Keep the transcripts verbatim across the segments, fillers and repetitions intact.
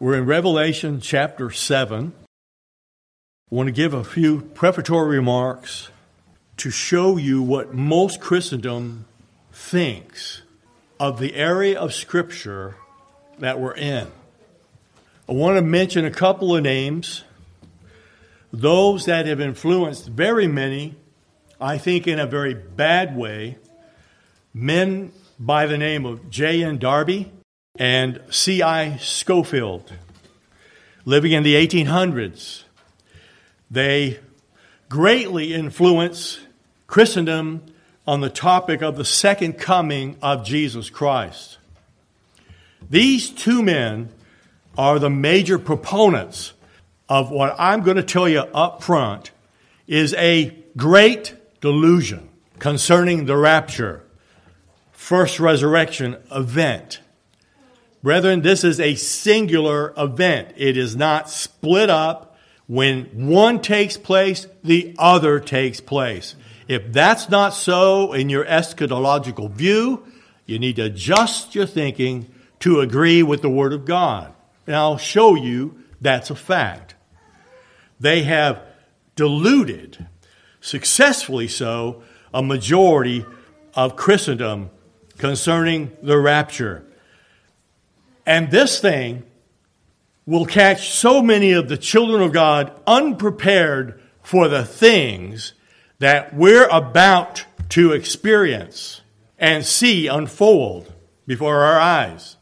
We're in Revelation chapter seven. I want to give a few prefatory remarks to show you what most Christendom thinks of the area of Scripture that we're in. I want to mention a couple of names, those that have influenced very many, I think in a very bad way, men by the name of J N Darby and C I Scofield, living in the eighteen hundreds. They greatly influence Christendom on the topic of the second coming of Jesus Christ. These two men are the major proponents of what I'm going to tell you up front is a great delusion concerning the rapture, first resurrection event. Brethren, this is a singular event. It is not split up. When one takes place, the other takes place. If that's not so in your eschatological view, you need to adjust your thinking to agree with the Word of God. And I'll show you that's a fact. They have deluded, successfully so, a majority of Christendom concerning the rapture. And this thing will catch so many of the children of God unprepared for the things that we're about to experience and see unfold before our eyes.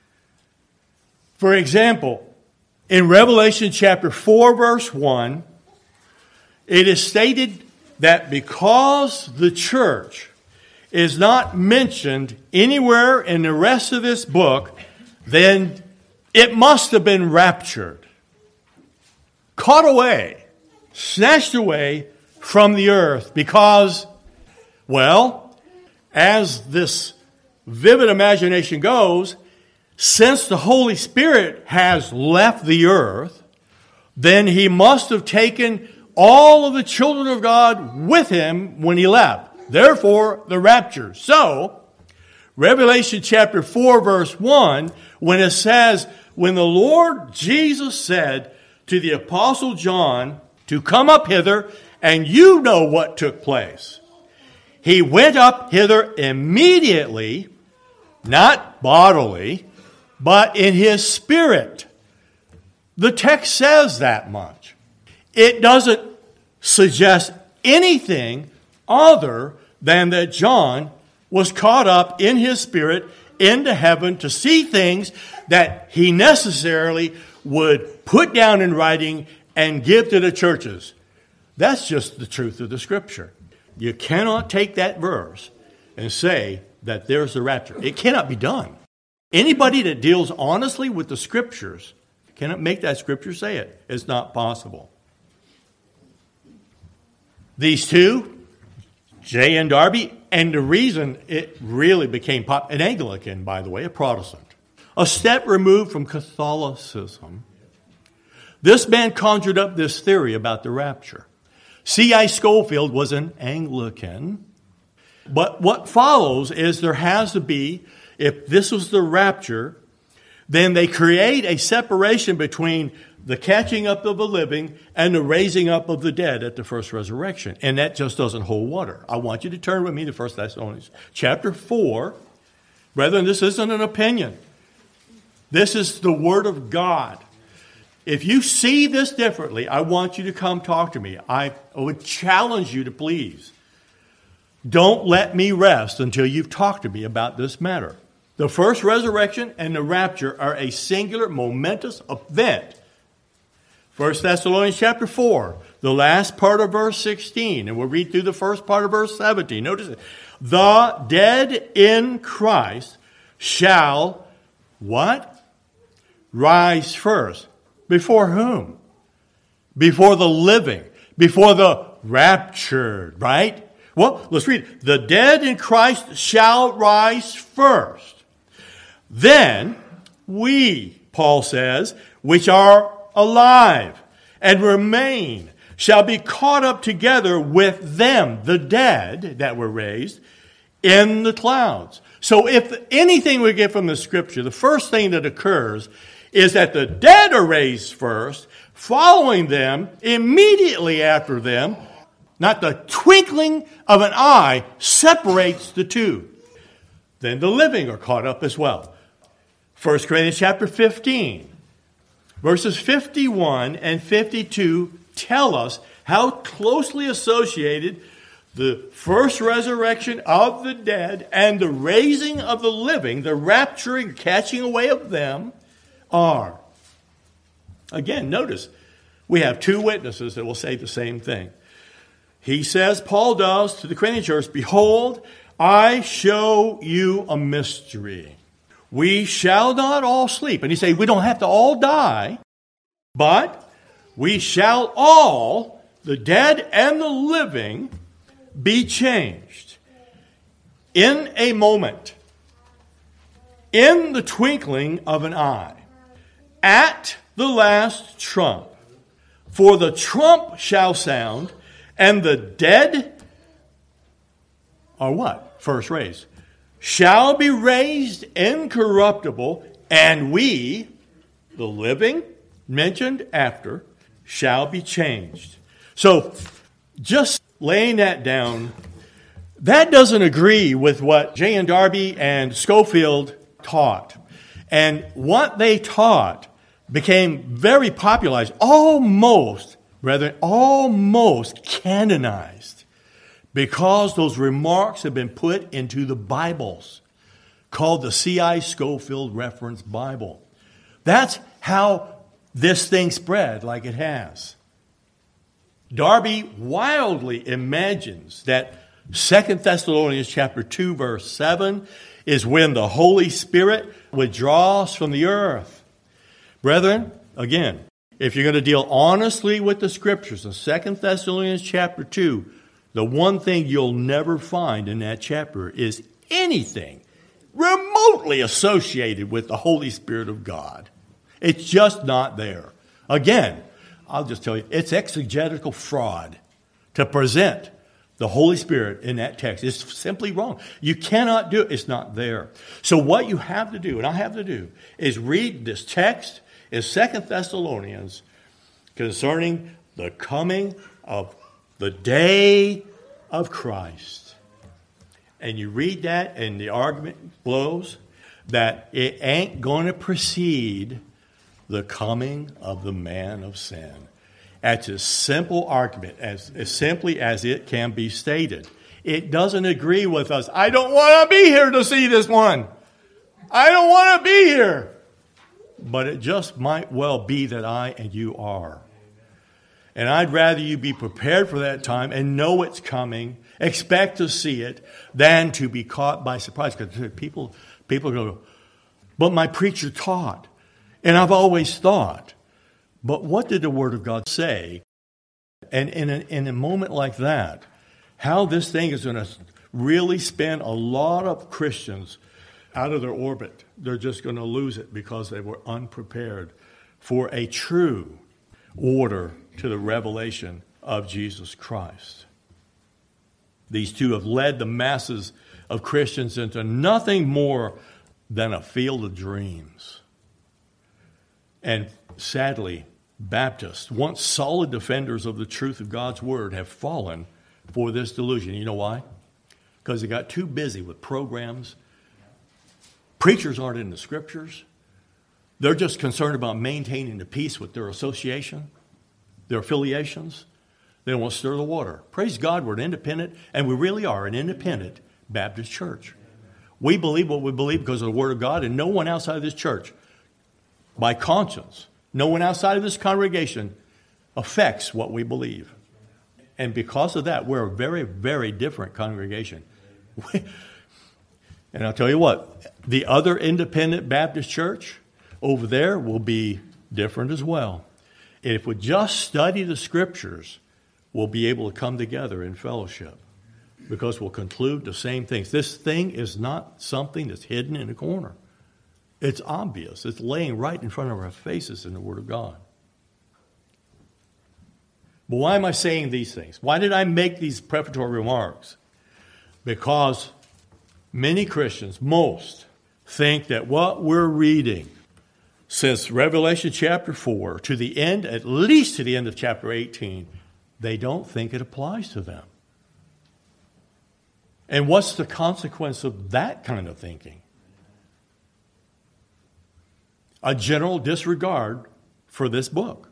For example, in Revelation chapter four, verse one, it is stated that because the church is not mentioned anywhere in the rest of this book, then it must have been raptured, caught away, snatched away from the earth because, well, as this vivid imagination goes, since the Holy Spirit has left the earth, then he must have taken all of the children of God with him when he left. Therefore, the rapture. So, Revelation chapter four, verse one, when it says, when the Lord Jesus said to the Apostle John to come up hither, and you know what took place. He went up hither immediately, not bodily, but in his spirit. The text says that much. It doesn't suggest anything other than that John was caught up in his spirit into heaven to see things that he necessarily would put down in writing and give to the churches. That's just the truth of the Scripture. You cannot take that verse and say that there's the rapture. It cannot be done. Anybody that deals honestly with the Scriptures cannot make that Scripture say it. It's not possible. These two, J N Darby, and the reason it really became pop, an Anglican, by the way, a Protestant, a step removed from Catholicism, this man conjured up this theory about the rapture. C I Scofield was an Anglican, but what follows is there has to be, if this was the rapture, then they create a separation between the catching up of the living and the raising up of the dead at the first resurrection. And that just doesn't hold water. I want you to turn with me to First Thessalonians chapter four. Brethren, this isn't an opinion. This is the Word of God. If you see this differently, I want you to come talk to me. I would challenge you to please. Don't let me rest until you've talked to me about this matter. The first resurrection and the rapture are a singular, momentous event. First Thessalonians chapter four, the last part of verse sixteen, and we'll read through the first part of verse seventeen. Notice it. The dead in Christ shall, what? Rise first. Before whom? Before the living. Before the raptured, right? Well, let's read it. The dead in Christ shall rise first. Then we, Paul says, which are alive and remain, shall be caught up together with them, the dead that were raised, in the clouds. So if anything we get from the Scripture, the first thing that occurs is that the dead are raised first, following them, immediately after them, not the twinkling of an eye separates the two. Then the living are caught up as well. First Corinthians chapter fifteen, verses fifty-one and fifty-two tell us how closely associated the first resurrection of the dead and the raising of the living, the rapturing, catching away of them, are. Again, notice, we have two witnesses that will say the same thing. He says, Paul does to the Corinthian church, behold, I show you a mystery. We shall not all sleep. And he says, we don't have to all die, but we shall all, the dead and the living, be changed in a moment, in the twinkling of an eye, at the last trump. For the trump shall sound, and the dead are what? First raised. Shall be raised incorruptible, and we, the living, mentioned after, shall be changed. So, just laying that down, that doesn't agree with what J N Darby and Scofield taught. And what they taught became very popularized, almost, rather, almost canonized, because those remarks have been put into the Bibles, called the C I Scofield Reference Bible. That's how this thing spread like it has. Darby wildly imagines that Second Thessalonians chapter two, verse seven is when the Holy Spirit withdraws from the earth. Brethren, again, if you're going to deal honestly with the Scriptures in Second Thessalonians chapter two, the one thing you'll never find in that chapter is anything remotely associated with the Holy Spirit of God. It's just not there. Again, I'll just tell you, it's exegetical fraud to present the Holy Spirit in that text. It's simply wrong. You cannot do it. It's not there. So what you have to do, and I have to do, is read this text in Second Thessalonians concerning the coming of the day of Christ. And you read that, and the argument flows that it ain't going to precede the coming of the man of sin. That's a simple argument, as, as simply as it can be stated. It doesn't agree with us. I don't want to be here to see this one. I don't want to be here. But it just might well be that I and you are. And I'd rather you be prepared for that time and know it's coming, expect to see it, than to be caught by surprise. Because people, people go, but my preacher taught. And I've always thought, but what did the Word of God say? And in a, in a moment like that, how this thing is going to really spin a lot of Christians out of their orbit. They're just going to lose it because they were unprepared for a true order to the revelation of Jesus Christ. These two have led the masses of Christians into nothing more than a field of dreams. And sadly, Baptists, once solid defenders of the truth of God's Word, have fallen for this delusion. You know why? Because they got too busy with programs. Preachers aren't in the Scriptures. They're just concerned about maintaining the peace with their association, their affiliations. They don't want to stir the water. Praise God, we're an independent, and we really are an independent Baptist church. We believe what we believe because of the Word of God, and no one outside of this church, by conscience, no one outside of this congregation affects what we believe. And because of that, we're a very, very different congregation. And I'll tell you what, the other independent Baptist church over there will be different as well. And if we just study the Scriptures, we'll be able to come together in fellowship because we'll conclude the same things. This thing is not something that's hidden in a corner. It's obvious. It's laying right in front of our faces in the Word of God. But why am I saying these things? Why did I make these prefatory remarks? Because Many Christians, most, think that what we're reading since Revelation chapter four to the end, at least to the end of chapter eighteen, they don't think it applies to them. And what's the consequence of that kind of thinking? A general disregard for this book.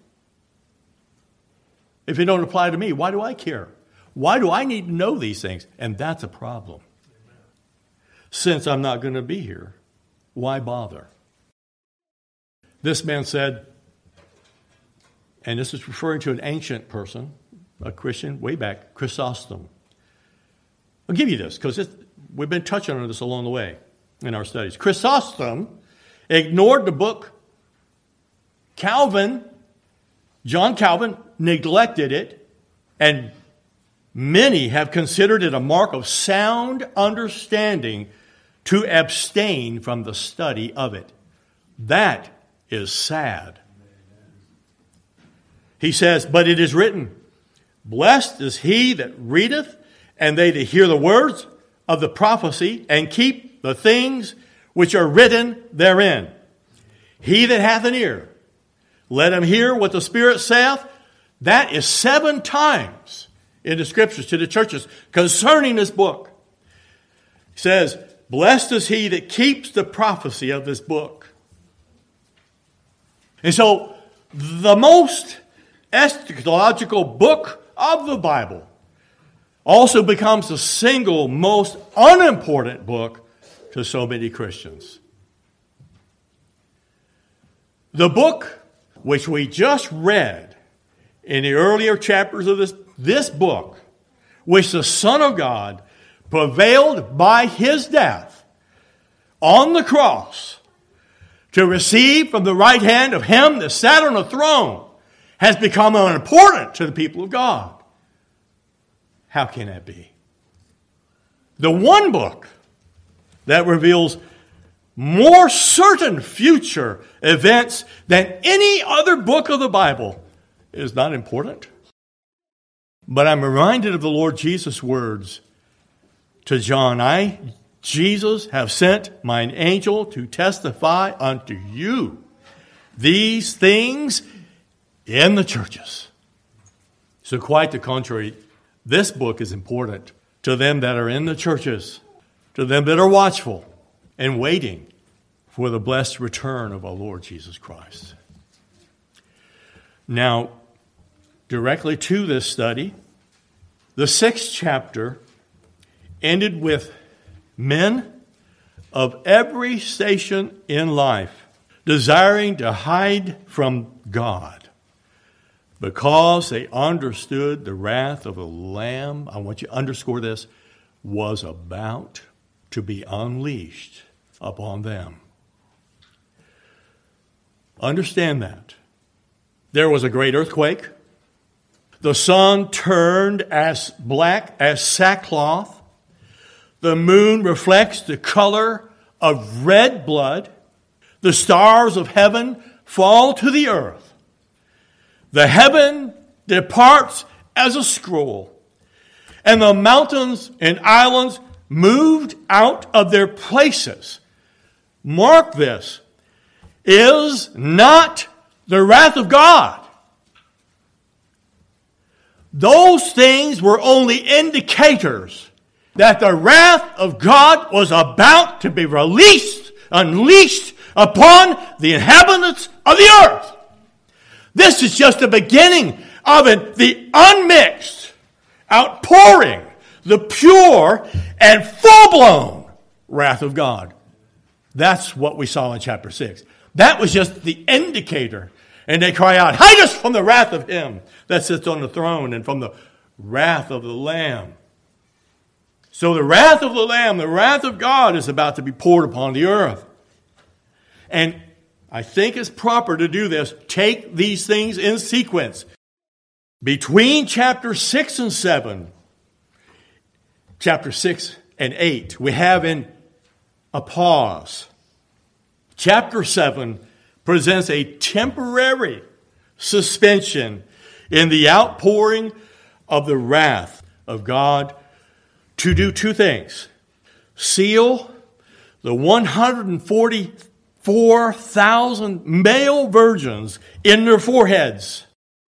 If it don't apply to me, why do I care? Why do I need to know these things? And that's a problem. Since I'm not going to be here, why bother? This man said, and this is referring to an ancient person, a Christian, way back, Chrysostom. I'll give you this, because we've been touching on this along the way in our studies. Chrysostom ignored the book. Calvin, John Calvin, neglected it, and many have considered it a mark of sound understanding to abstain from the study of it. That is sad. He says, but it is written, blessed is he that readeth, and they that hear the words of the prophecy, and keep the things which are written therein. He that hath an ear, let him hear what the Spirit saith. That is seven times in the Scriptures to the churches concerning this book. He says, blessed is he that keeps the prophecy of this book. And so, the most eschatological book of the Bible also becomes the single most unimportant book to so many Christians. The book which we just read in the earlier chapters of this, this book, which the Son of God prevailed by his death on the cross to receive from the right hand of him that sat on the throne, has become unimportant to the people of God. How can that be? The one book that reveals more certain future events than any other book of the Bible is not important. But I'm reminded of the Lord Jesus' words to John, I, Jesus, have sent mine angel to testify unto you these things in the churches. So quite the contrary, this book is important to them that are in the churches, to them that are watchful and waiting for the blessed return of our Lord Jesus Christ. Now, directly to this study, the sixth chapter ended with men of every station in life desiring to hide from God because they understood the wrath of the Lamb, I want you to underscore this, was about to be unleashed upon them. Understand that. There was a great earthquake. The sun turned as black as sackcloth. The moon reflects the color of red blood. The stars of heaven fall to the earth. The heaven departs as a scroll. And the mountains and islands moved out of their places. Mark this. Is not the wrath of God. Those things were only indicators that the wrath of God was about to be released, unleashed upon the inhabitants of the earth. This is just the beginning of it, the unmixed outpouring, the pure and full-blown wrath of God. That's what we saw in chapter six. That was just the indicator. And they cry out, hide us from the wrath of him that sits on the throne and from the wrath of the Lamb. So the wrath of the Lamb, the wrath of God is about to be poured upon the earth. And I think it's proper to do this. Take these things in sequence. Between chapter six and seven, chapter six and eight, we have in a pause. Chapter seven presents a temporary suspension in the outpouring of the wrath of God to do two things. seal the one hundred forty-four thousand male virgins in their foreheads,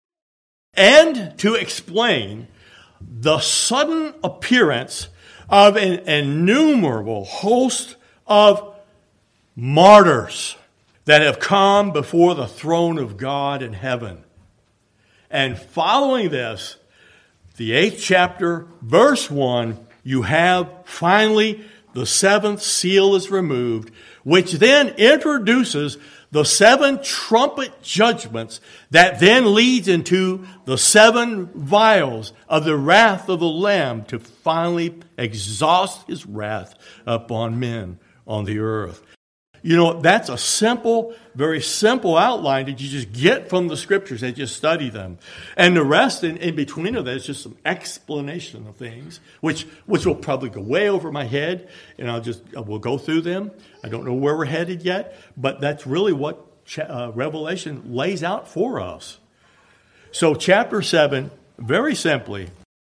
and to explain the sudden appearance of an innumerable host of martyrs that have come before the throne of God in heaven. And following this, the eighth chapter, verse one, you have finally the seventh seal is removed, which then introduces the seven trumpet judgments that then leads into the seven vials of the wrath of the Lamb to finally exhaust his wrath upon men on the earth. You know, that's a simple, very simple outline that you just get from the scriptures and just study them. And the rest in, in between of that is just some explanation of things, which which will probably go way over my head, and I'll just, we'll go through them. I don't know where we're headed yet, but that's really what uh, Revelation lays out for us. So chapter seven, very simply,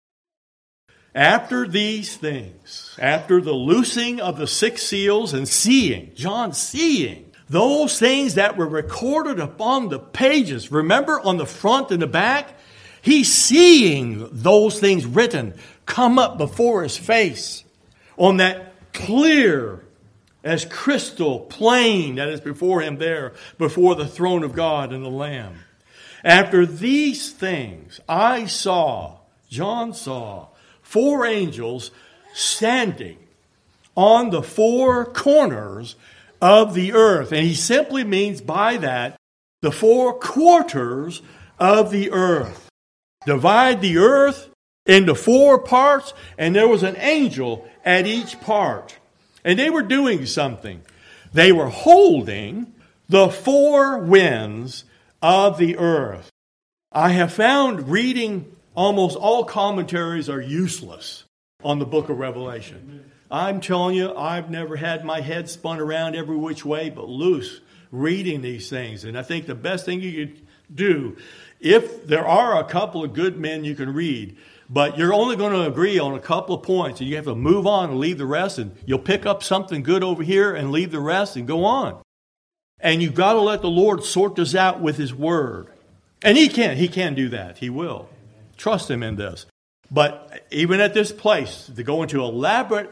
after these things, after the loosing of the six seals and seeing, John seeing, those things that were recorded upon the pages, remember on the front and the back? He's seeing those things written come up before his face on that clear as crystal plain that is before him there, before the throne of God and the Lamb. After these things, I saw, John saw, four angels standing on the four corners of the earth. And he simply means by that the four quarters of the earth. Divide the earth into four parts, and there was an angel at each part. And they were doing something. They were holding the four winds of the earth. I have found reading almost all commentaries are useless on the book of Revelation. I'm telling you, I've never had my head spun around every which way but loose reading these things. And I think the best thing you could do, if there are a couple of good men you can read, but you're only going to agree on a couple of points, and you have to move on and leave the rest, and you'll pick up something good over here and leave the rest and go on. And you've got to let the Lord sort this out with his word. And he can. He can do that. He will. Trust him in this. But even at this place, to go into elaborate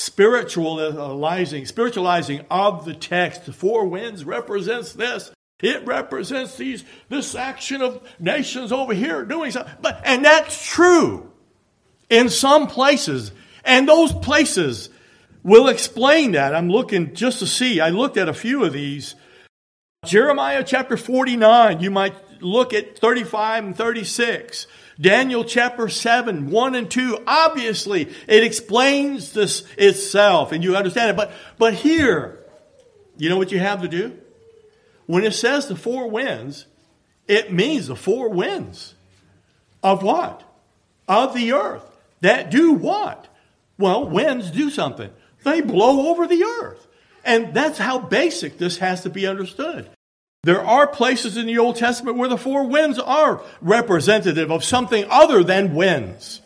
spiritualizing, spiritualizing of the text, the four winds represents this. It represents these this action of nations over here doing something. But and that's true in some places. And those places will explain that. I'm looking just to see. I looked at a few of these. Jeremiah chapter forty-nine, you might look at thirty-five and thirty-six. Daniel chapter seven, one and two, obviously it explains this itself and you understand it. But, but here, you know what you have to do? When it says the four winds, it means the four winds of what? Of the earth. That do what? Well, winds do something. They blow over the earth. And that's how basic this has to be understood. There are places in the Old Testament where the four winds are representative of something other than winds.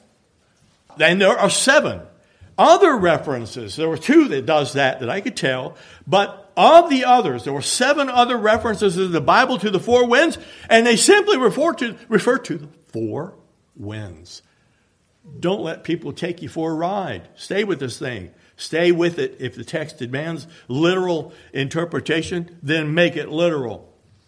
And there are seven other references. There were two that does that that I could tell. But of the others, there were seven other references in the Bible to the four winds. And they simply refer to, refer to the four winds. Don't let people take you for a ride. Stay with this thing. Stay with it. If the text demands literal interpretation, then make it literal.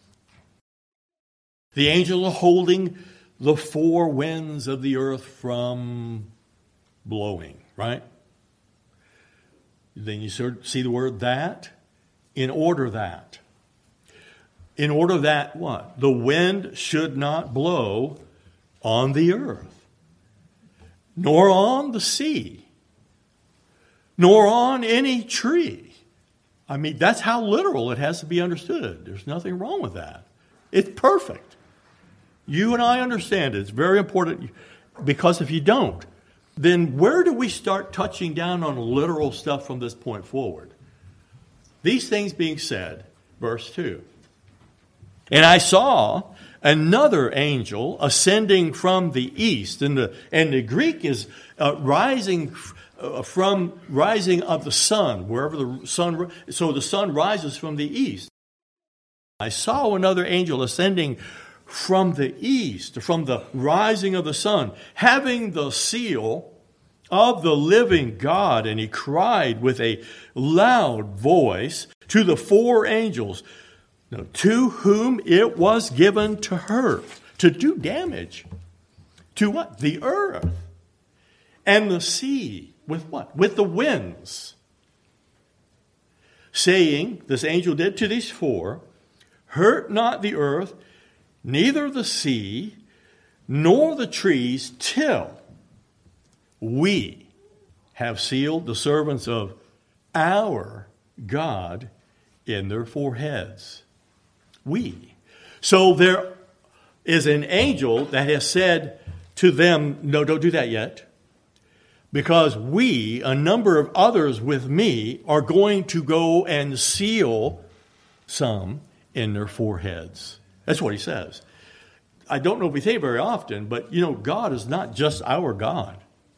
The angels are holding the four winds of the earth from blowing, right? Then you see the word that. In order that. In order that what? The wind should not blow on the earth, nor on the sea, nor on any tree. I mean, that's how literal it has to be understood. There's nothing wrong with that. It's perfect. You and I understand it. It's very important, because if you don't, then where do we start touching down on literal stuff from this point forward? These things being said, verse two. And I saw another angel ascending from the east. And the, and the Greek is uh, rising uh, from rising of the sun, wherever the sun, so the sun rises from the east. I saw another angel ascending from the east, from the rising of the sun, having the seal of the living God. And he cried with a loud voice to the four angels, to whom it was given to hurt, to do damage. To what? The earth and the sea. With what? With the winds. Saying, this angel did to these four, hurt not the earth, neither the sea, nor the trees, till we have sealed the servants of our God in their foreheads. We. So there is an angel that has said to them, no, don't do that yet. Because we, a number of others with me, are going to go and seal some in their foreheads. That's what he says. I don't know if we say it very often, but you know, God is not just our God.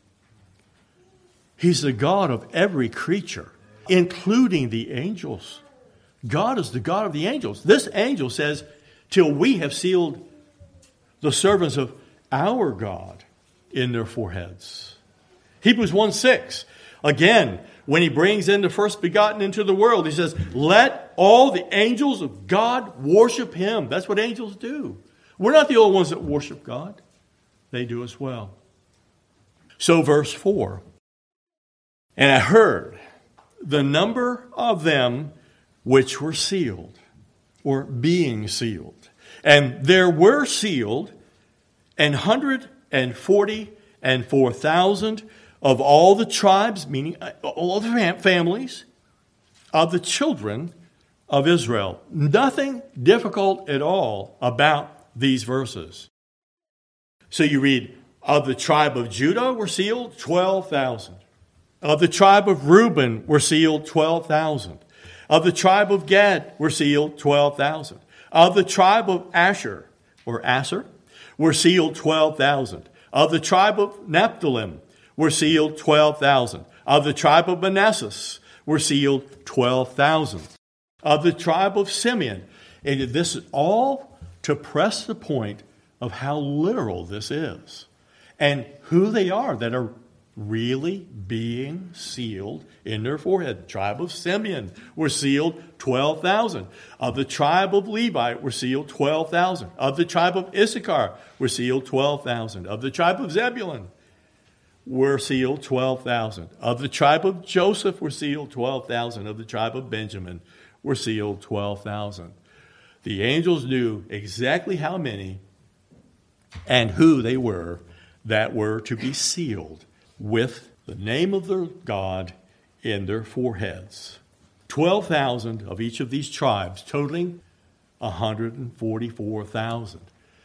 He's the God of every creature, including the angels. God is the God of the angels. This angel says, till we have sealed the servants of our God in their foreheads. Hebrews one six, again, when he brings in the first begotten into the world, he says, let all the angels of God worship him. That's what angels do. We're not the only ones that worship God. They do as well. So verse four, and I heard the number of them which were sealed, or being sealed. And there were sealed an hundred and forty and four thousand of all the tribes, meaning all the families, of the children of Israel. Nothing difficult at all about these verses. So you read, of the tribe of Judah were sealed twelve thousand. Of the tribe of Reuben were sealed twelve thousand. Of the tribe of Gad were sealed twelve thousand. Of the tribe of Asher, or Asher, were sealed twelve thousand. Of the tribe of Naphtali were sealed twelve thousand. Of the tribe of Manasseh were sealed twelve thousand. Of the tribe of Simeon. And this is all to press the point of how literal this is. And who they are that are really being sealed in their forehead. The tribe of Simeon were sealed twelve thousand. Of the tribe of Levi were sealed twelve thousand. Of the tribe of Issachar were sealed twelve thousand. Of the tribe of Zebulun were sealed twelve thousand. Of the tribe of Joseph were sealed twelve thousand. Of the tribe of Benjamin were sealed twelve thousand. The angels knew exactly how many and who they were that were to be sealed with the name of their God in their foreheads. twelve thousand of each of these tribes, totaling one hundred forty-four thousand.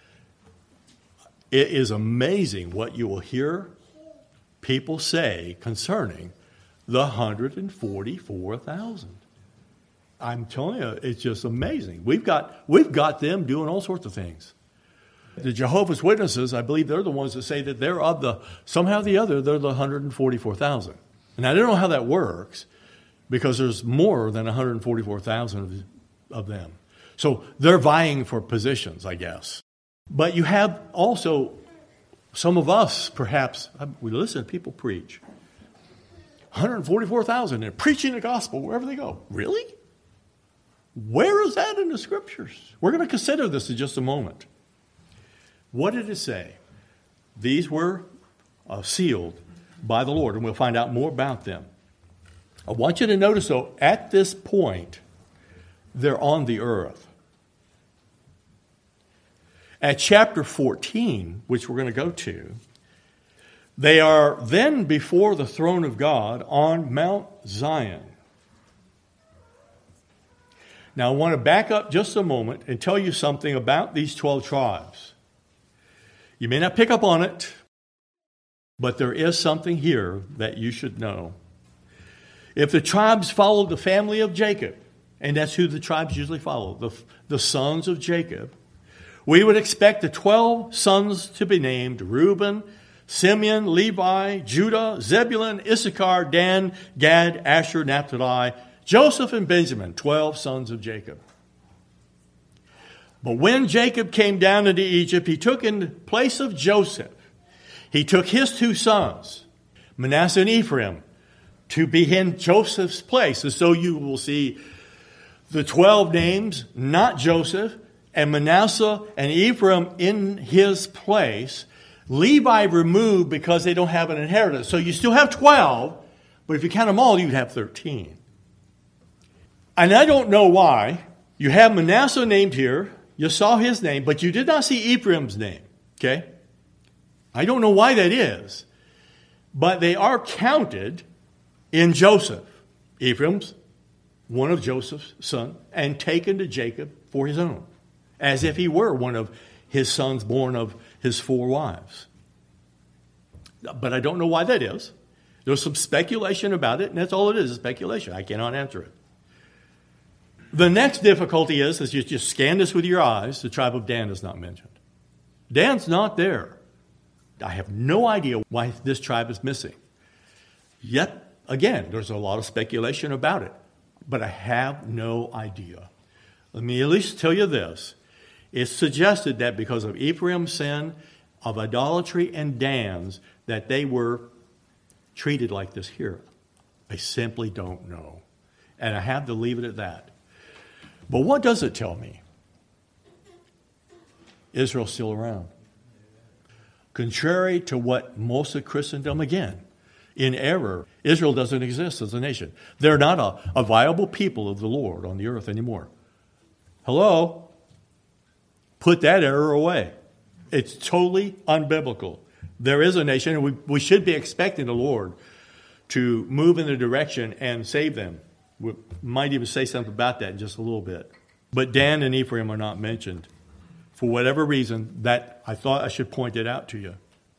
It is amazing what you will hear people say concerning the one hundred forty-four thousand. I'm telling you, it's just amazing. We've got, we've got them doing all sorts of things. The Jehovah's Witnesses, I believe they're the ones that say that they're of the, somehow or the other, they're the one hundred forty-four thousand. And I don't know how that works because there's more than one hundred forty-four thousand of, of them. So they're vying for positions, I guess. But you have also some of us, perhaps, we listen to people preach. one hundred forty-four thousand, they're preaching the gospel wherever they go. Really? Where is that in the scriptures? We're going to consider this in just a moment. What did it say? These were uh, sealed by the Lord, and we'll find out more about them. I want you to notice, though, at this point, they're on the earth. At chapter fourteen, which we're going to go to, they are then before the throne of God on Mount Zion. Now, I want to back up just a moment and tell you something about these twelve tribes. You may not pick up on it, but there is something here that you should know. If the tribes followed the family of Jacob, and that's who the tribes usually follow, the, the sons of Jacob, we would expect the twelve sons to be named Reuben, Simeon, Levi, Judah, Zebulun, Issachar, Dan, Gad, Asher, Naphtali, Joseph, and Benjamin, twelve sons of Jacob. But when Jacob came down into Egypt, he took in place of Joseph, he took his two sons, Manasseh and Ephraim, to be in Joseph's place. And so you will see the twelve names, not Joseph, and Manasseh and Ephraim in his place. Levi removed because they don't have an inheritance. So you still have twelve, but if you count them all, you'd have thirteen. And I don't know why. You have Manasseh named here. You saw his name, but you did not see Ephraim's name. Okay? I don't know why that is. But they are counted in Joseph. Ephraim's one of Joseph's sons, and taken to Jacob for his own, as if he were one of his sons born of his four wives. But I don't know why that is. There's some speculation about it, and that's all it is, speculation. I cannot answer it. The next difficulty is, as you just scan this with your eyes, the tribe of Dan is not mentioned. Dan's not there. I have no idea why this tribe is missing. Yet, again, there's a lot of speculation about it, but I have no idea. Let me at least tell you this. It's suggested that because of Ephraim's sin of idolatry and Dan's, that they were treated like this here. I simply don't know. And I have to leave it at that. But what does it tell me? Israel's still around. Contrary to what most of Christendom, again, in error, Israel doesn't exist as a nation. They're not a, a viable people of the Lord on the earth anymore. Hello? Put that error away. It's totally unbiblical. There is a nation, and we, we should be expecting the Lord to move in the direction and save them. We might even say something about that in just a little bit. But Dan and Ephraim are not mentioned. For whatever reason, that I thought I should point it out to you.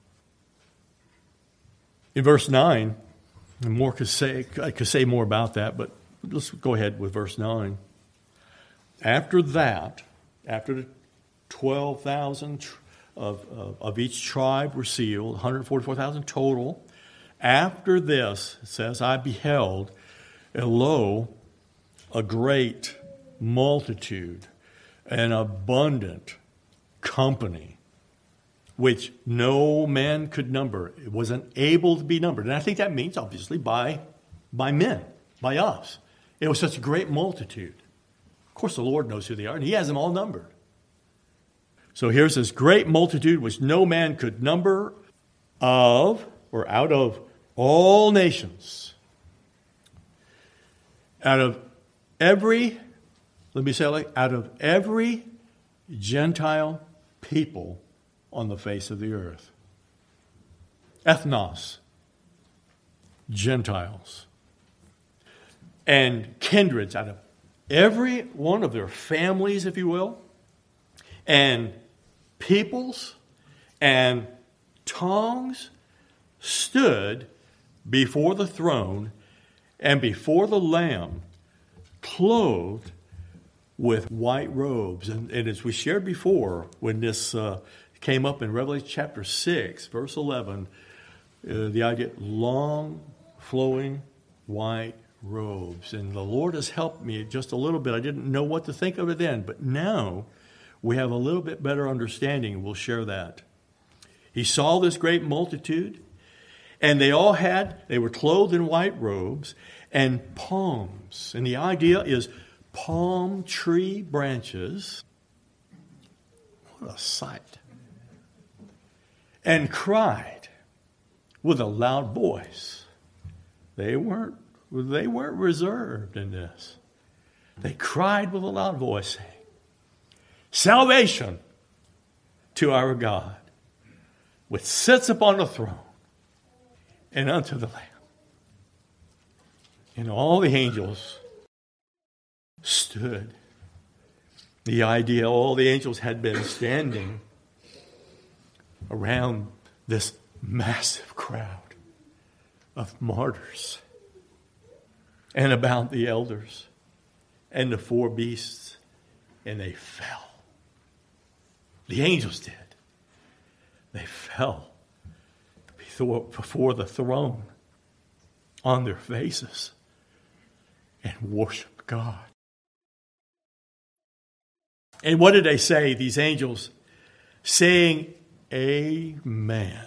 In verse nine, and more could say, I could say more about that, but let's go ahead with verse nine. After that, after the twelve thousand of, of, of each tribe were sealed, one hundred forty-four thousand total, after this, it says, I beheld, and lo, a great multitude, an abundant company, which no man could number. It wasn't able to be numbered. And I think that means, obviously, by, by men, by us. It was such a great multitude. Of course, the Lord knows who they are, and he has them all numbered. So here's this great multitude which no man could number, of, or out of all nations. Out of every, let me say it like, out of every Gentile people on the face of the earth. Ethnos, Gentiles. And kindreds, out of every one of their families, if you will, and peoples and tongues stood before the throne and before the Lamb, clothed with white robes. And, and as we shared before, when this uh, came up in Revelation chapter six, verse eleven, uh, the idea, long, flowing, white robes. And the Lord has helped me just a little bit. I didn't know what to think of it then, but now we have a little bit better understanding, and we'll share that. He saw this great multitude, and they all had, they were clothed in white robes and palms. And the idea is palm tree branches. What a sight. And cried with a loud voice. They weren't, they weren't reserved in this. They cried with a loud voice, saying, salvation to our God, which sits upon the throne, and unto the Lamb. And all the angels stood. The idea, all the angels had been standing around this massive crowd of martyrs, and about the elders and the four beasts, and they fell. The angels did. They fell before the throne on their faces and worship God. And what did they say, these angels? Saying, Amen.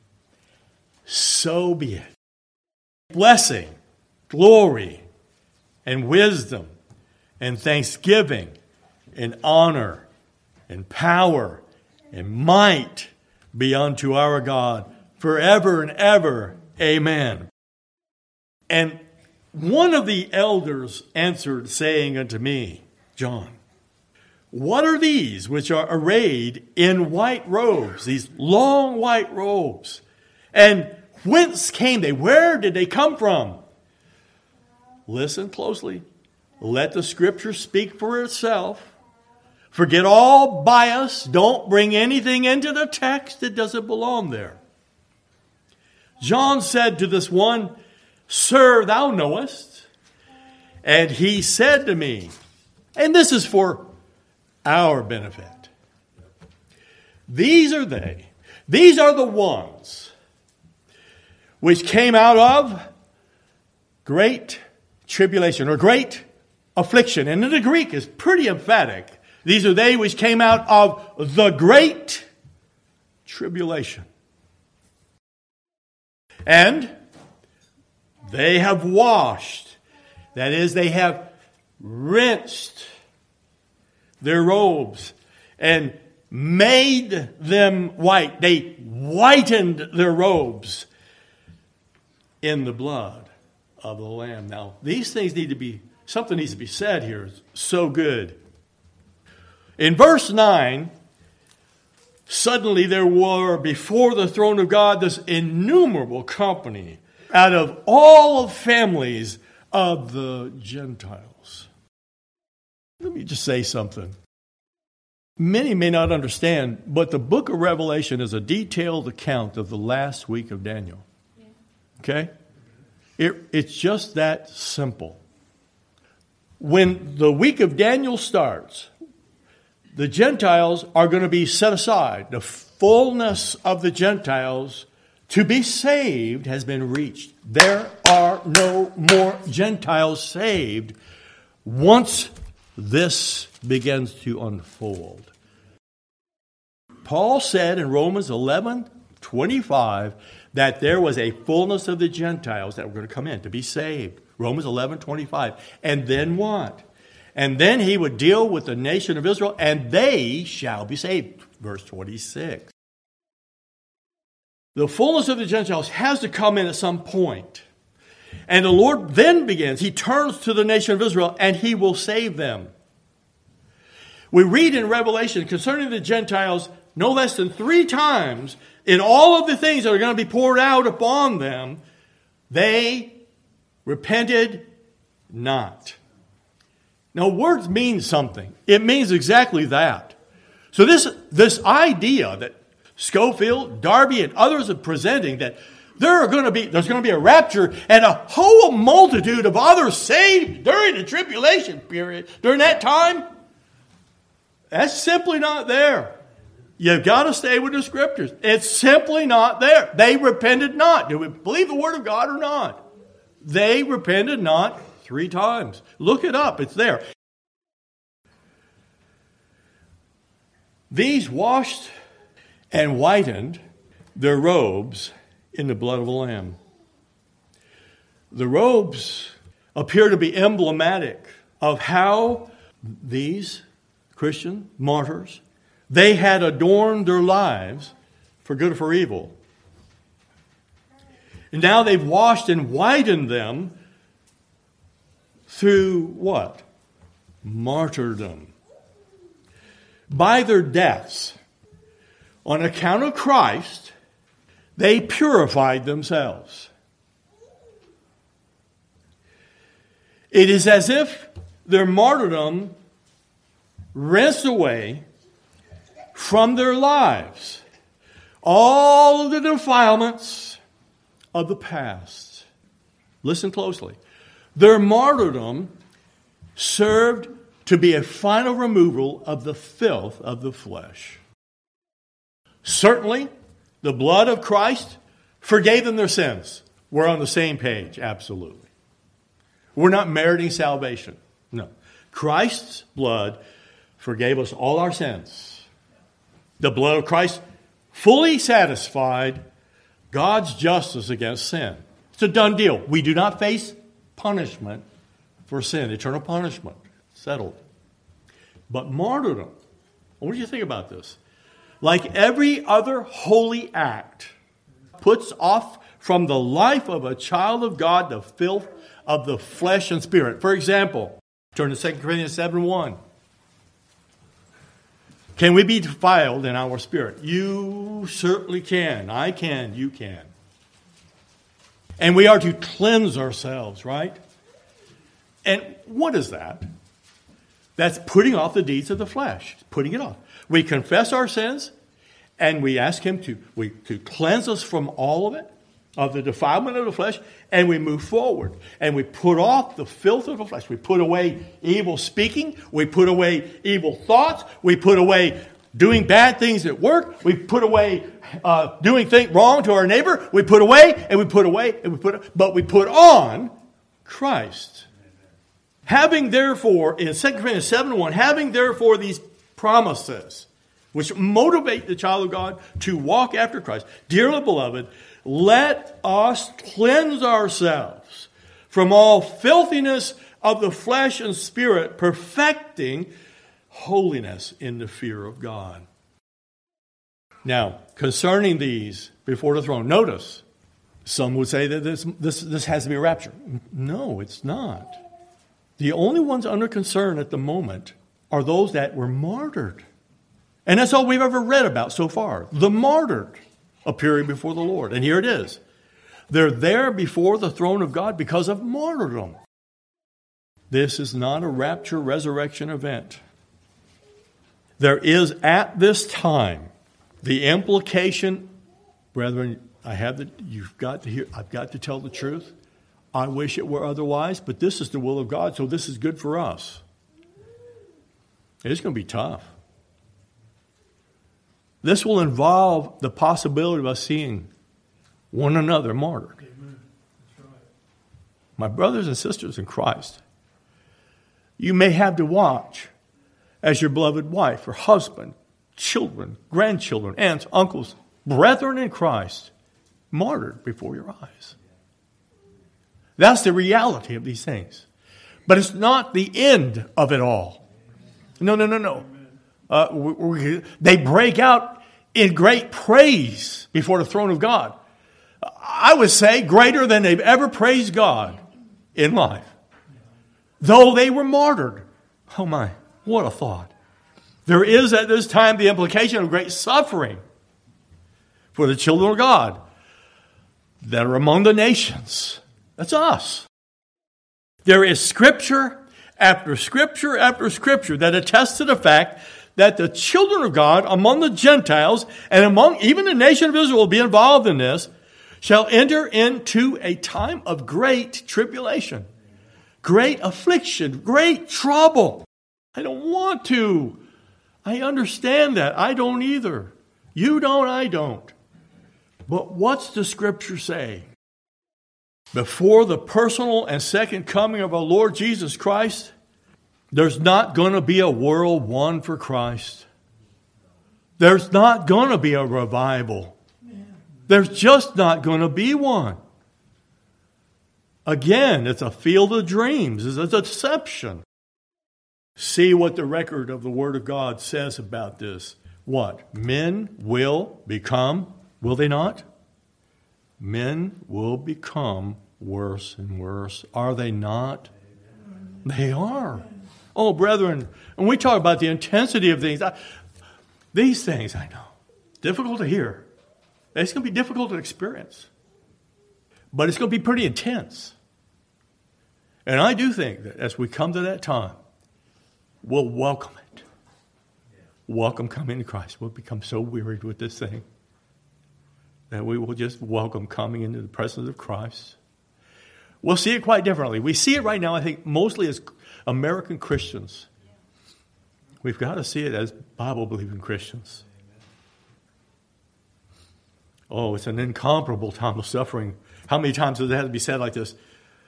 So be it. Blessing, glory, and wisdom, and thanksgiving, and honor, and power, and might be unto our God forever and ever. Amen. And one of the elders answered, saying unto me, John, what are these which are arrayed in white robes, these long white robes? And whence came they? Where did they come from? Listen closely. Let the scripture speak for itself. Forget all bias. Don't bring anything into the text that doesn't belong there. John said to this one, Sir, thou knowest. And he said to me, and this is for our benefit. These are they. These are the ones which came out of great tribulation or great affliction. And in the Greek is pretty emphatic. These are they which came out of the great tribulation. And they have washed. That is, they have rinsed their robes and made them white. They whitened their robes in the blood of the Lamb. Now, these things need to be, something needs to be said here. It's so good. In verse nine, suddenly there were before the throne of God this innumerable company out of all families of the Gentiles. Let me just say something. Many may not understand, but the book of Revelation is a detailed account of the last week of Daniel. Okay? It, it's just that simple. When the week of Daniel starts, the Gentiles are going to be set aside. The fullness of the Gentiles to be saved has been reached. There are no more Gentiles saved once this begins to unfold. Paul said in Romans eleven twenty-five that there was a fullness of the Gentiles that were going to come in to be saved. Romans eleven twenty-five. And then what? And then he would deal with the nation of Israel, and they shall be saved. Verse twenty-six. The fullness of the Gentiles has to come in at some point. And the Lord then begins. He turns to the nation of Israel, and he will save them. We read in Revelation concerning the Gentiles no less than three times in all of the things that are going to be poured out upon them, they repented not. Now, words mean something. It means exactly that. So this, this idea that Scofield, Darby, and others are presenting that there are going to be, there's going to be a rapture and a whole multitude of others saved during the tribulation period, during that time, that's simply not there. You've got to stay with the scriptures. It's simply not there. They repented not. Do we believe the word of God or not? They repented not three times. Look it up. It's there. These washed and whitened their robes in the blood of the Lamb. The robes appear to be emblematic of how these Christian martyrs, they had adorned their lives for good or for evil. And now they've washed and whitened them through what? Martyrdom. By their deaths, on account of Christ, they purified themselves. It is as if their martyrdom rinsed away from their lives all of the defilements of the past. Listen closely. Their martyrdom served to be a final removal of the filth of the flesh. Certainly, the blood of Christ forgave them their sins. We're on the same page, absolutely. We're not meriting salvation. No. Christ's blood forgave us all our sins. The blood of Christ fully satisfied God's justice against sin. It's a done deal. We do not face punishment for sin, eternal punishment. Settled. But martyrdom, what do you think about this? Like every other holy act, puts off from the life of a child of God the filth of the flesh and spirit. For example, turn to Second Corinthians seven one. Can we be defiled in our spirit? You certainly can. I can. You can. And we are to cleanse ourselves, right? And what is that? That's putting off the deeds of the flesh. Putting it off. We confess our sins, and we ask Him to, we, to cleanse us from all of it, of the defilement of the flesh, and we move forward. And we put off the filth of the flesh. We put away evil speaking. We put away evil thoughts. We put away doing bad things at work. We put away uh, doing things wrong to our neighbor. We put away, and we put away, and we put, but we put on Christ. Having therefore, in Second Corinthians seven one, having therefore these promises, which motivate the child of God to walk after Christ. Dearly beloved, let us cleanse ourselves from all filthiness of the flesh and spirit, perfecting holiness in the fear of God. Now, concerning these before the throne, notice, some would say that this, this, this has to be a rapture. No, it's not. The only ones under concern at the moment are those that were martyred. And that's all we've ever read about so far. The martyred appearing before the Lord. And here it is. They're there before the throne of God because of martyrdom. This is not a rapture resurrection event. There is at this time the implication, brethren, I have the, you've got to hear, I've got to tell the truth. I wish it were otherwise, but this is the will of God, so this is good for us. It's going to be tough. This will involve the possibility of us seeing one another martyred. Amen. That's right. My brothers and sisters in Christ, you may have to watch as your beloved wife or husband, children, grandchildren, aunts, uncles, brethren in Christ, martyred before your eyes. That's the reality of these things. But it's not the end of it all. No, no, no, no. Uh, we, we, they break out in great praise before the throne of God. I would say greater than they've ever praised God in life. Though they were martyred. Oh my, what a thought. There is at this time the implication of great suffering for the children of God that are among the nations. That's us. There is scripture after scripture after scripture that attests to the fact that the children of God among the Gentiles and among even the nation of Israel will be involved in this, shall enter into a time of great tribulation, great affliction, great trouble. I don't want to. I understand that. I don't either. You don't, I don't. But what's the scripture say? Before the personal and second coming of our Lord Jesus Christ, there's not going to be a world won for Christ. There's not going to be a revival. There's just not going to be one. Again, it's a field of dreams. It's a deception. See what the record of the Word of God says about this. What? Men will become, will they not? Men will become worse and worse. Are they not? They are. Oh, brethren, when we talk about the intensity of things, I, these things, I know, difficult to hear. It's going to be difficult to experience. But it's going to be pretty intense. And I do think that as we come to that time, we'll welcome it. Welcome coming to Christ. We'll become so wearied with this thing that we will just welcome coming into the presence of Christ. We'll see it quite differently. We see it right now, I think, mostly as American Christians. We've got to see it as Bible-believing Christians. Oh, it's an incomparable time of suffering. How many times does it have to be said like this?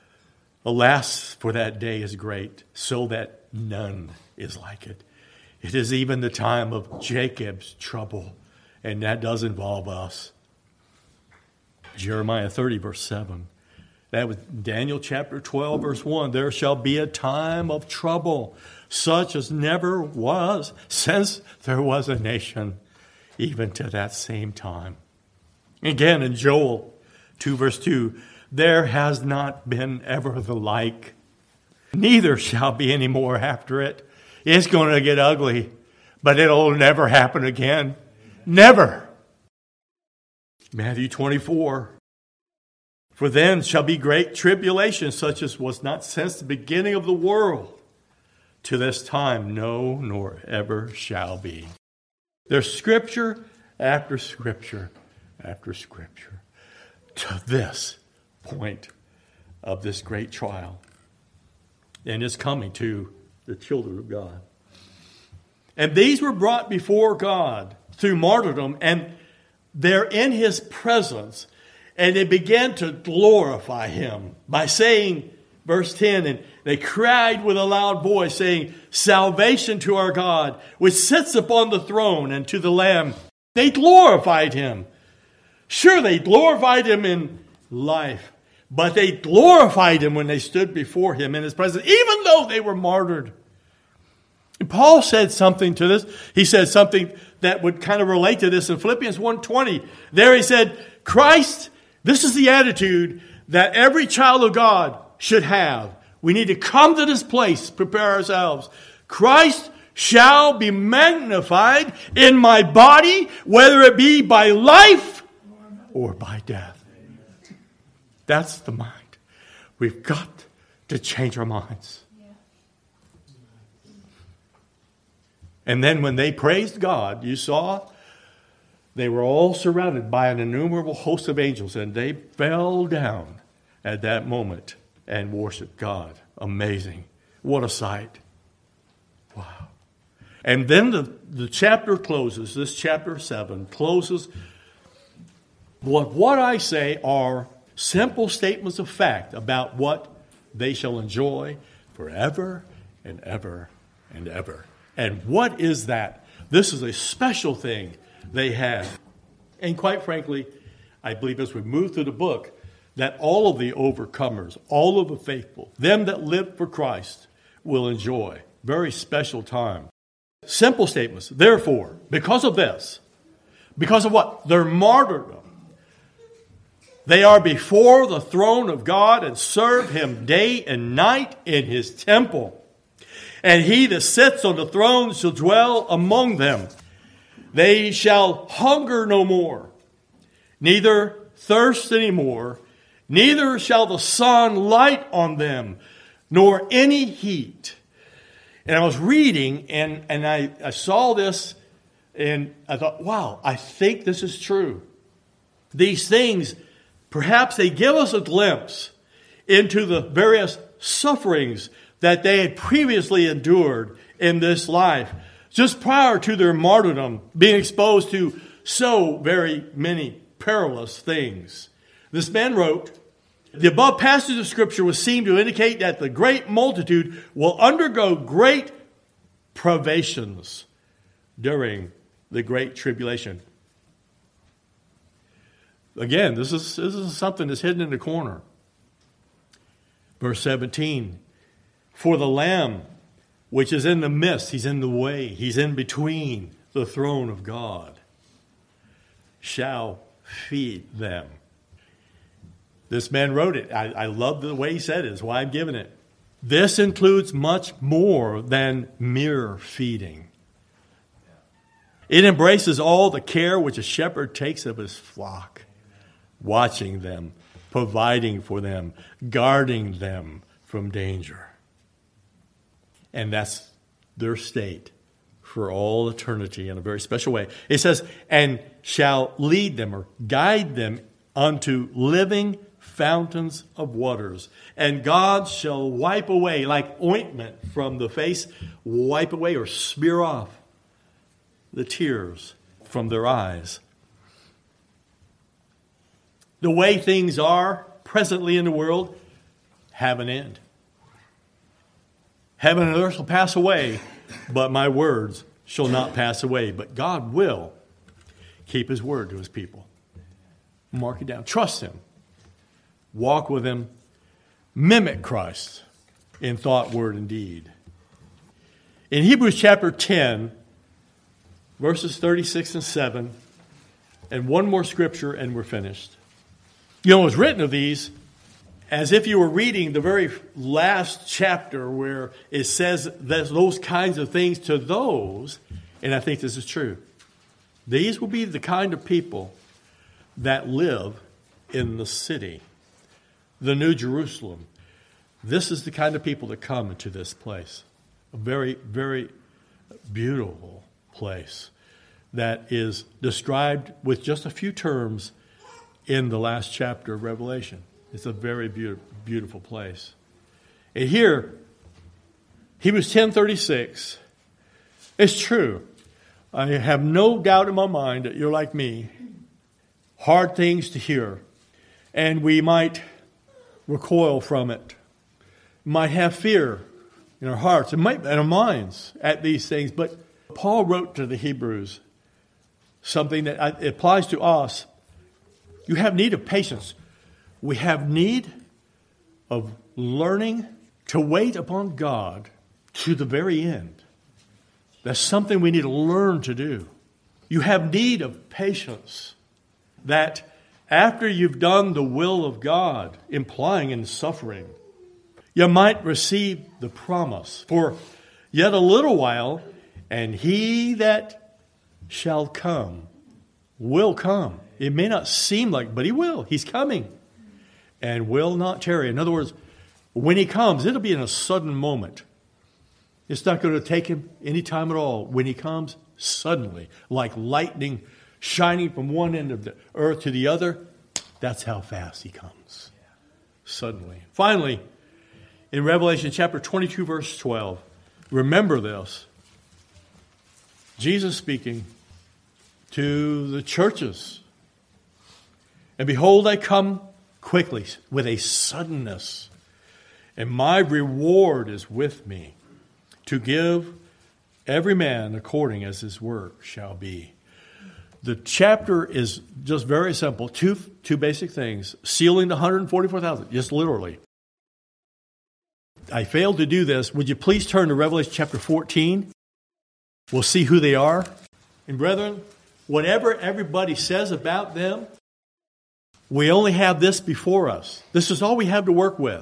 Alas, for that day is great, so that none is like it. It is even the time of Jacob's trouble, and that does involve us. Jeremiah thirty, verse seven. That was Daniel chapter twelve, verse one. There shall be a time of trouble, such as never was since there was a nation, even to that same time. Again, in Joel two, verse two, there has not been ever the like, neither shall be any more after it. It's going to get ugly, but it'll never happen again. Never. Matthew twenty-four. For then shall be great tribulation, such as was not since the beginning of the world, to this time, no, nor ever shall be. There's scripture after scripture after scripture to this point of this great trial. And it's coming to the children of God. And these were brought before God through martyrdom, and they're in his presence. And they began to glorify him by saying, verse ten, and they cried with a loud voice, saying, salvation to our God, which sits upon the throne, and to the Lamb. They glorified him. Sure, they glorified him in life, but they glorified him when they stood before him in his presence, even though they were martyred. And Paul said something to this. He said something that would kind of relate to this in Philippians one twenty. There he said, Christ, this is the attitude that every child of God should have. We need to come to this place, prepare ourselves. Christ shall be magnified in my body, whether it be by life or by death. That's the mind. We've got to change our minds. And then when they praised God, you saw they were all surrounded by an innumerable host of angels, and they fell down at that moment and worshiped God. Amazing. What a sight. Wow. And then the, the chapter closes, this chapter seven closes. What, what I say are simple statements of fact about what they shall enjoy forever and ever and ever. And what is that? This is a special thing they have. And quite frankly, I believe as we move through the book, that all of the overcomers, all of the faithful, them that live for Christ, will enjoy very special time. Simple statements. Therefore, because of this, because of what? Their martyrdom, they are before the throne of God and serve him day and night in his temple. And he that sits on the throne shall dwell among them. They shall hunger no more, neither thirst any more, neither shall the sun light on them, nor any heat. And I was reading, and, and I, I saw this, and I thought, wow, I think this is true. These things, perhaps they give us a glimpse into the various sufferings that they had previously endured in this life, just prior to their martyrdom, being exposed to so very many perilous things. This man wrote, the above passage of Scripture would seem to indicate that the great multitude will undergo great privations during the Great Tribulation. Again, this is, this is something that's hidden in the corner. Verse seventeen, for the Lamb which is in the midst, he's in the way, he's in between the throne of God, shall feed them. This man wrote it. I, I love the way he said it. It's why I'm giving it. This includes much more than mere feeding. It embraces all the care which a shepherd takes of his flock, watching them, providing for them, guarding them from danger. And that's their state for all eternity in a very special way. It says, and shall lead them or guide them unto living fountains of waters. And God shall wipe away, like ointment from the face, wipe away or smear off the tears from their eyes. the way things are presently in the world have an end. Heaven and earth will pass away, but my words shall not pass away. But God will keep his word to his people. Mark it down. Trust him. Walk with him. Mimic Christ in thought, word, and deed. In Hebrews chapter ten, verses thirty-six and seven, and one more scripture and we're finished. You know, it was written of these as if you were reading the very last chapter where it says that those kinds of things to those, and I think this is true. These will be the kind of people that live in the city, the New Jerusalem. This is the kind of people that come into this place. A very, very beautiful place that is described with just a few terms in the last chapter of Revelation. It's a very beautiful, beautiful place. And here, Hebrews ten thirty-six, it's true. I have no doubt in my mind that you're like me. Hard things to hear. And we might recoil from it. Might have fear in our hearts and might in our minds at these things. But Paul wrote to the Hebrews something that applies to us. You have need of patience. We have need of learning to wait upon God to the very end. That's something we need to learn to do. You have need of patience. That after you've done the will of God, implying in suffering, you might receive the promise. For yet a little while, and he that shall come will come. It may not seem like, but he will. He's coming. And will not tarry. In other words, when he comes, it'll be in a sudden moment. It's not going to take him any time at all. When he comes, suddenly, like lightning shining from one end of the earth to the other, that's how fast he comes. Suddenly. Finally, in Revelation chapter twenty-two, verse twelve, remember this. Jesus speaking to the churches. And behold, I come quickly, with a suddenness, and my reward is with me, to give every man according as his work shall be. The chapter is just very simple. Two, two basic things. Sealing the one hundred forty-four thousand, just literally. I failed to do this. Would you please turn to Revelation chapter fourteen? We'll see who they are. And brethren, whatever everybody says about them, we only have this before us. This is all we have to work with.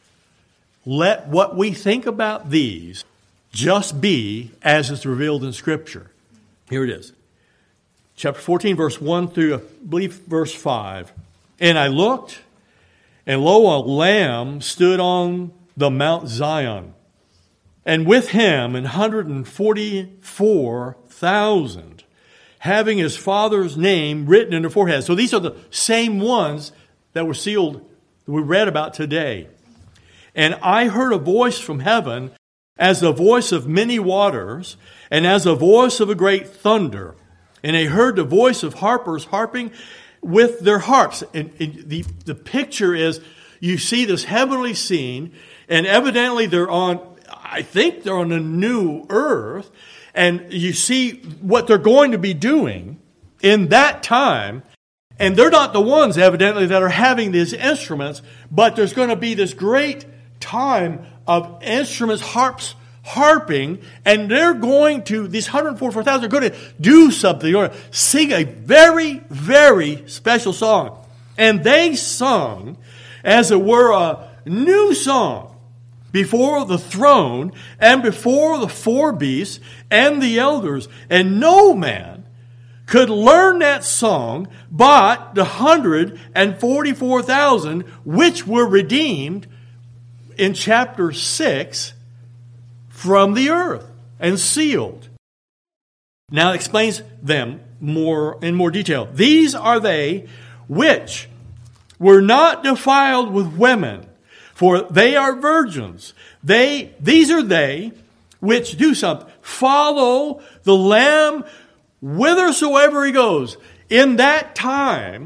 Let what we think about these just be as is revealed in Scripture. Here it is. Chapter fourteen, verse one through, I believe, verse five. And I looked, and lo, a lamb stood on the Mount Zion, and with him an hundred and forty-four thousand, having his father's name written in their foreheads. So these are the same ones that were sealed that we read about today. And I heard a voice from heaven as the voice of many waters, and as the voice of a great thunder. And I heard the voice of harpers harping with their harps. And, and the, the picture is, you see this heavenly scene, and evidently they're on, I think they're on a new earth, and you see what they're going to be doing in that time. And they're not the ones, evidently, that are having these instruments, but there's going to be this great time of instruments, harps, harping, and they're going to, these one hundred forty-four thousand are going to do something. They're going to sing a very, very special song. And they sung, as it were, a new song before the throne and before the four beasts and the elders. And no man could learn that song but the one hundred forty-four thousand which were redeemed in chapter six from the earth and sealed. Now it explains them more in more detail. These are they which were not defiled with women, for they are virgins. They, these are they which do something. Follow the Lamb whithersoever he goes. In that time,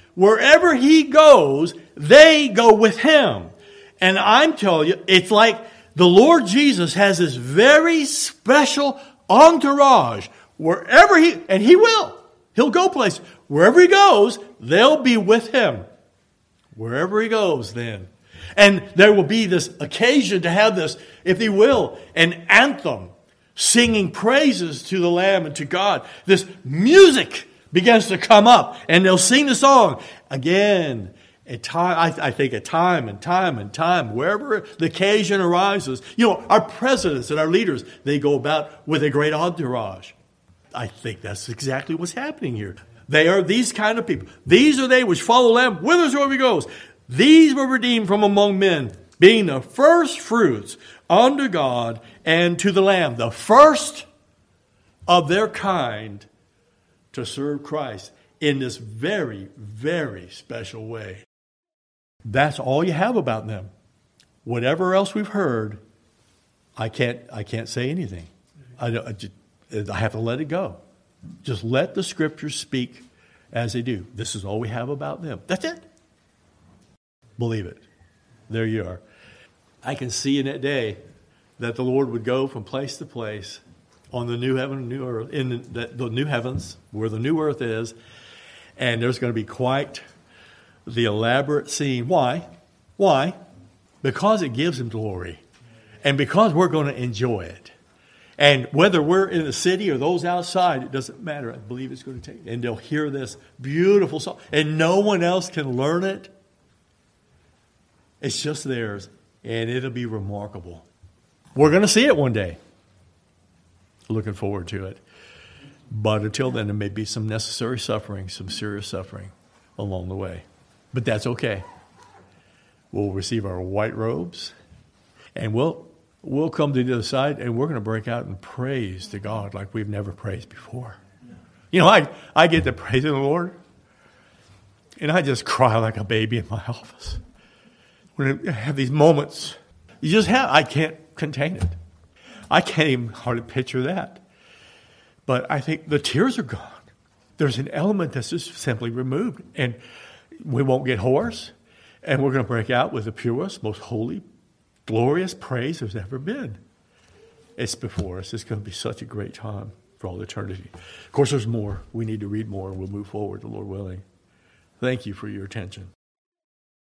wherever he goes, they go with him. And I'm telling you, it's like the Lord Jesus has this very special entourage. Wherever he, and he will. He'll go places. Wherever he goes, they'll be with him. Wherever he goes then. And there will be this occasion to have this, if you will, an anthem. Singing praises to the Lamb and to God. This music begins to come up. And they'll sing the song again. At time, I, I think at time and time and time, wherever the occasion arises. You know, our presidents and our leaders, they go about with a great entourage. I think that's exactly what's happening here. They are these kind of people. These are they which follow the Lamb whithersoever he goes. These were redeemed from among men, being the first fruits unto God and to the Lamb. The first of their kind to serve Christ in this very, very special way. That's all you have about them. Whatever else we've heard, I can't, I can't say anything. I, I, just, I have to let it go. Just let the Scriptures speak as they do. This is all we have about them. That's it. Believe it. There you are. I can see in that day that the Lord would go from place to place on the new heaven and new earth, in the, the new heavens where the new earth is, and there's going to be quite the elaborate scene. Why? Why? Because it gives him glory, and because we're going to enjoy it. And whether we're in the city or those outside, it doesn't matter. I believe it's going to take. And they'll hear this beautiful song, and no one else can learn it. It's just theirs, and it'll be remarkable. We're going to see it one day. Looking forward to it. But until then, there may be some necessary suffering, some serious suffering along the way. But that's okay. We'll receive our white robes, and we'll we'll come to the other side, and we're going to break out in praise to God like we've never praised before. You know, I, I get to praise the Lord, and I just cry like a baby in my office. When I have these moments, you just have, I can't contain it. I can't even hardly picture that. But I think the tears are gone. There's an element that's just simply removed. And we won't get hoarse. And we're going to break out with the purest, most holy, glorious praise there's ever been. It's before us. It's going to be such a great time for all eternity. Of course, there's more. We need to read more, and we'll move forward, the Lord willing. Thank you for your attention.